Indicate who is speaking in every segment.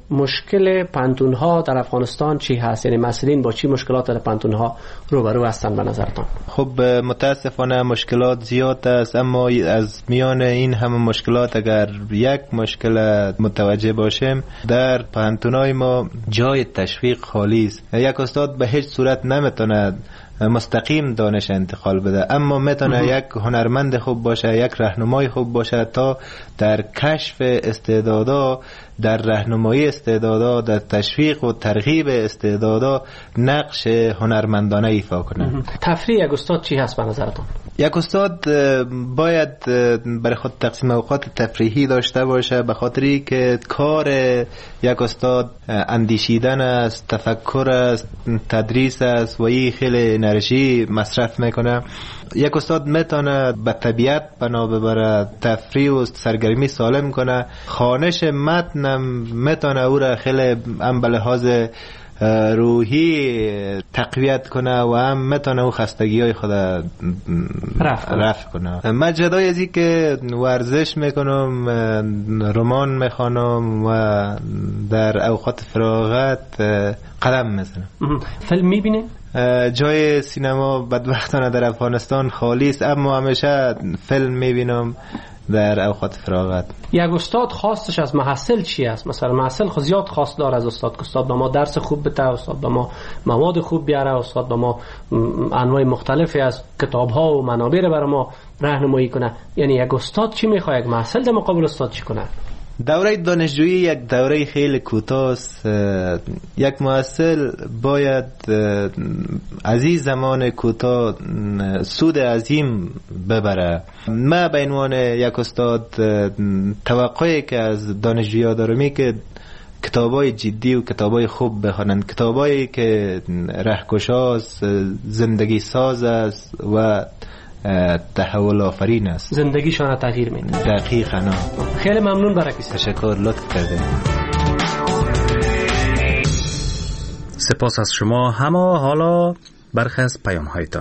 Speaker 1: مشکل پانتون‌ها در افغانستان چی هست؟ یعنی مسئولین با چی مشکلات در پانتون‌ها روبرو هستند به نظرتان؟
Speaker 2: خب متاسفانه مشکلات زیاد است، اما از میان این همه مشکلات اگر یک مشکل متوجه باشیم، در پانتون‌های ما جای تشویق خالی است. یک استاد به هیچ صورت نمیتونه مستقیم دانش انتقال بده، اما میتونه یک هنرمند خوب باشه، یک راهنمای خوب باشه تا در کشف استعدادا، در راهنمایی استعدادا، در تشویق و ترغیب استعدادا نقش هنرمندانه ایفا کنه.
Speaker 1: تفریح یک استاد چی هست به نظرتون؟
Speaker 2: یک استاد باید برای خود تقسیم اوقات تفریحی داشته باشه، به خاطری که کار یک استاد اندیشیدن است، تفکر است، تدریس است و این خیلی انرژی مصرف میکنه. یک استاد میتونه به طبیعت بنا ببره، تفریح و سرگرمی سالم کنه. خوانش متن میتونه او را خیلی هم به لحاظ روحی تقویت کنه و هم میتونه او خستگی های خود رفع کنه. من جدای از این که ورزش میکنم، رمان میخوانم و در اوقات فراغت قدم میزنم.
Speaker 1: فیلم میبینید؟
Speaker 2: جای سینما بدبختانه در افغانستان خالی است، اما همیشه فیلم میبینم در اوقات فراغت.
Speaker 1: یک استاد خواستش از محصل چی است؟ مثلا محصل خود زیاد خواست داره از استاد که استاد به ما درس خوب بده، استاد به ما مواد خوب بیاره، استاد به ما انواع مختلفی از کتاب ها و منابع رو برای ما راهنمایی کنه. یعنی یک استاد چی میخواد؟ یک محصل در مقابل استاد چی کنه؟
Speaker 2: دوره دانشجویی یک دوره خیلی کوتاه است. یک محصل باید از این زمان کوتاه سود عظیم ببره. من به عنوان یک استاد توقعی که از دانشجویان دارم که کتابای جدی و کتابای خوب بخوانند، کتابایی که رهکشاست، زندگی ساز است و تحول آفرین است.
Speaker 1: زندگیشان تغییر میده.
Speaker 2: دقیقاً.
Speaker 1: خیلی ممنون برکیست.
Speaker 2: تشکر، لطف کردید.
Speaker 3: سپاس از شما. همه حالا برخی از پیام هایتان.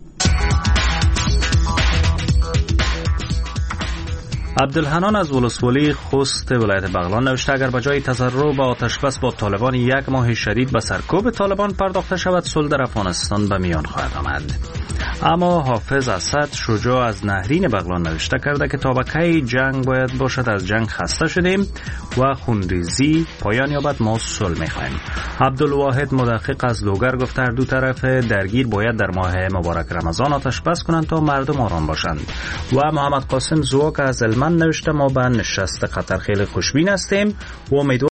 Speaker 3: عبدالحنان از ولسوالی خوست ولایت بغلان نوشته اگر بجای تضرع به آتش بس با طالبان یک ماه شدید به سرکوب طالبان پرداخته شود، صلح در افغانستان به میان خواهد آمد. اما حافظ اسد شجاع از نهرین بغلان نوشته کرده که تا به کی جنگ باید باشد، از جنگ خسته شدیم و خونریزی پایان یابد، ما صلح می‌خواهیم. عبدالواحد مدقق از لوگر گفته هر دو طرف درگیر باید در ماه مبارک رمضان آتش بس کنند تا مردم آرام باشند. و محمد قاسم زواک از علمن نوشته ما به نشست قطر خیلی خوشبین هستیم و امیدواریم